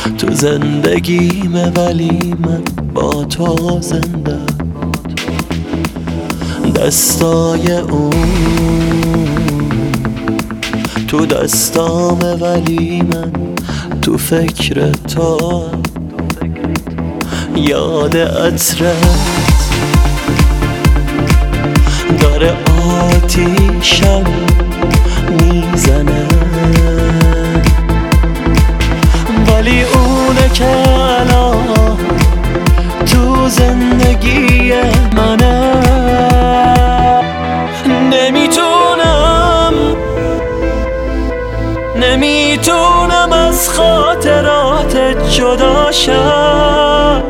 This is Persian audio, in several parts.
تو زندگیمه ولی من با تو زنده. دستای اون تو دستامه ولی من تو فکر تو. یاد عطرت داره آتیشم میزنه، ولی اونه که الان تو زندگی منه. نمیتونم از خاطرات جدا شم.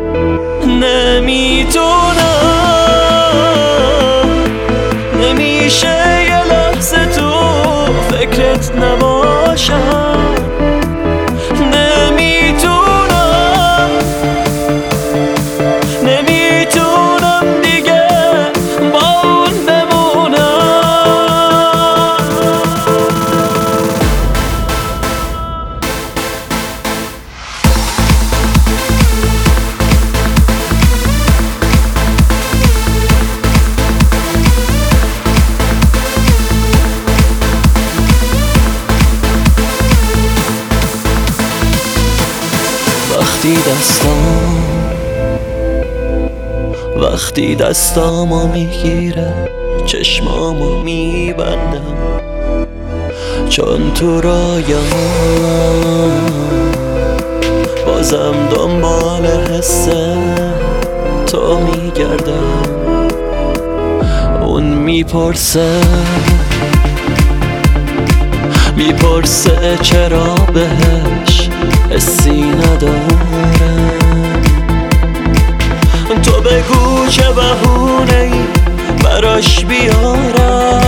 نمیشه یه لحظه تو فکرت نباشم. نمیتونم دیگه با اون بمونم. وقتی دستامو میگیره چشمامو میبندم، چون تو رایام بازم دنبال حس تو میگردم. اون میپرسه چرا بهش حسی ندارم. تو بگو چه بهونه‌ای براش بیارم.